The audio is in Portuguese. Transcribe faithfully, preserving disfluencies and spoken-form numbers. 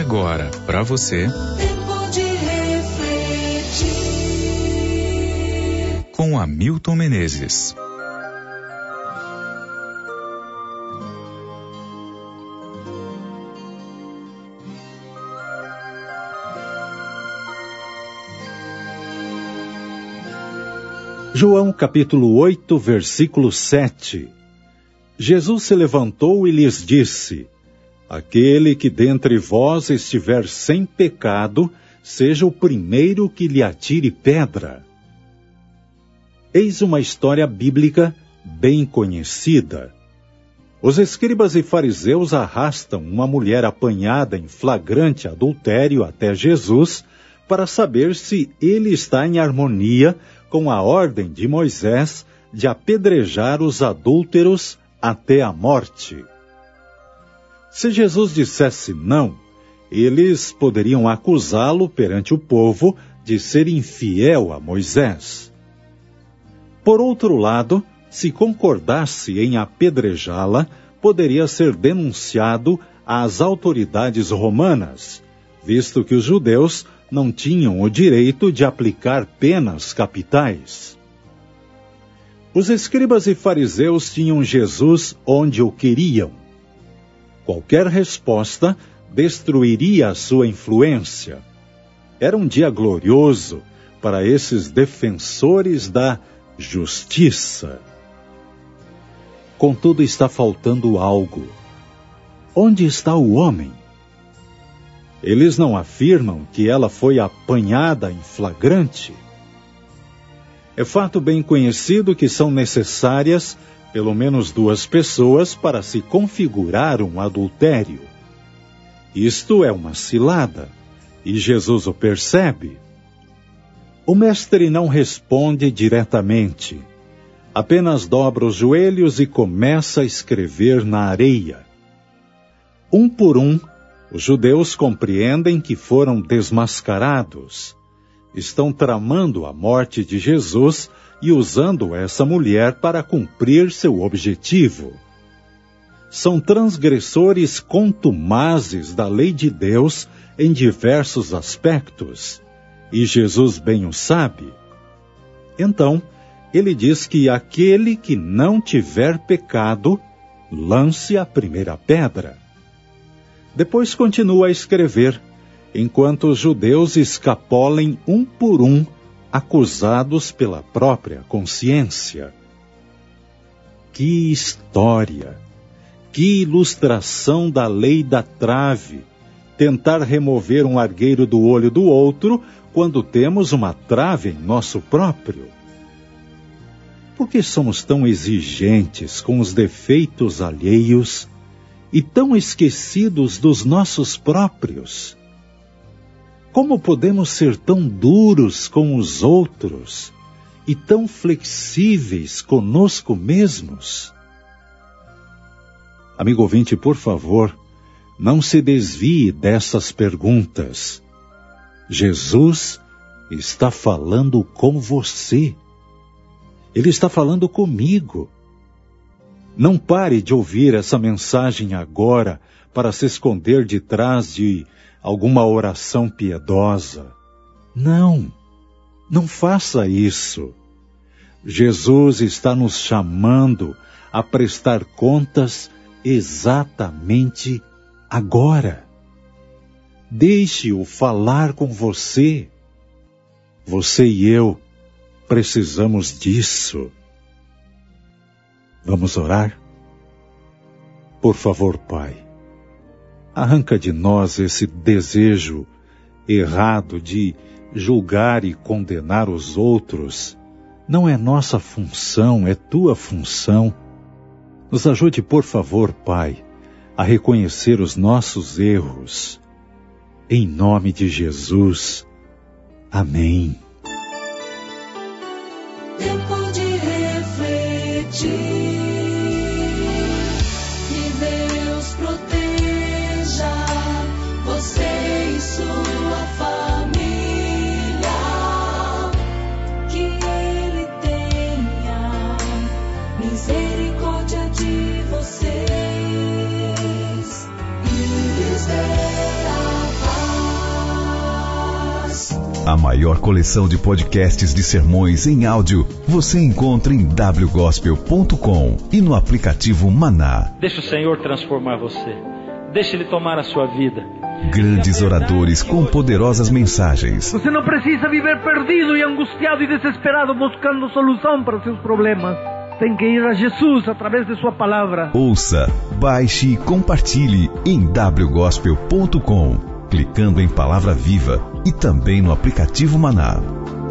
agora, para você, Tempo de refletir, com Hamilton Menezes. João capítulo oito, versículo sete. Jesus se levantou e lhes disse: Aquele que dentre vós estiver sem pecado, seja o primeiro que lhe atire pedra. Eis uma história bíblica bem conhecida. Os escribas e fariseus arrastam uma mulher apanhada em flagrante adultério até Jesus para saber se ele está em harmonia com a ordem de Moisés de apedrejar os adúlteros até a morte. Se Jesus dissesse não, eles poderiam acusá-lo perante o povo de ser infiel a Moisés. Por outro lado, se concordasse em apedrejá-la, poderia ser denunciado às autoridades romanas, visto que os judeus não tinham o direito de aplicar penas capitais. Os escribas e fariseus tinham Jesus onde o queriam. Qualquer resposta destruiria a sua influência. Era um dia glorioso para esses defensores da justiça. Contudo, está faltando algo. Onde está o homem? Eles não afirmam que ela foi apanhada em flagrante. É fato bem conhecido que são necessárias pelo menos duas pessoas para se configurar um adultério. Isto é uma cilada, e Jesus o percebe. O mestre não responde diretamente. Apenas dobra os joelhos e começa a escrever na areia. Um por um, os judeus compreendem que foram desmascarados. Estão tramando a morte de Jesus e usando essa mulher para cumprir seu objetivo. São transgressores contumazes da lei de Deus em diversos aspectos, e Jesus bem o sabe. Então, ele diz que aquele que não tiver pecado, lance a primeira pedra. Depois continua a escrever, enquanto os judeus escapolem um por um, acusados pela própria consciência. Que história! Que ilustração da lei da trave! Tentar remover um argueiro do olho do outro quando temos uma trave em nosso próprio. Por que somos tão exigentes com os defeitos alheios e tão esquecidos dos nossos próprios? Como podemos ser tão duros com os outros e tão flexíveis conosco mesmos? Amigo ouvinte, por favor, não se desvie dessas perguntas. Jesus está falando com você. Ele está falando comigo. Não pare de ouvir essa mensagem agora para se esconder de trás de alguma oração piedosa. Não, não faça isso. Jesus está nos chamando a prestar contas exatamente agora. Deixe-o falar com você. Você e eu precisamos disso. Vamos orar? Por favor, Pai, arranca de nós esse desejo errado de julgar e condenar os outros. Não é nossa função, é tua função. Nos ajude, por favor, Pai, a reconhecer os nossos erros. Em nome de Jesus. Amém. tempo de refletir. Que Deus proteja você e sua família. Que Ele tenha misericórdia de vocês e lhes dê a paz. A maior coleção de podcasts de sermões em áudio você encontra em w gospel ponto com e no aplicativo Maná. Deixe o Senhor transformar você. Deixe Ele tomar a sua vida. Grandes oradores com poderosas mensagens. Você não precisa viver perdido e angustiado e desesperado buscando solução para seus problemas. Tem que ir a Jesus através de sua palavra. Ouça, baixe e compartilhe em w gospel ponto com, clicando em Palavra Viva e também no aplicativo Maná.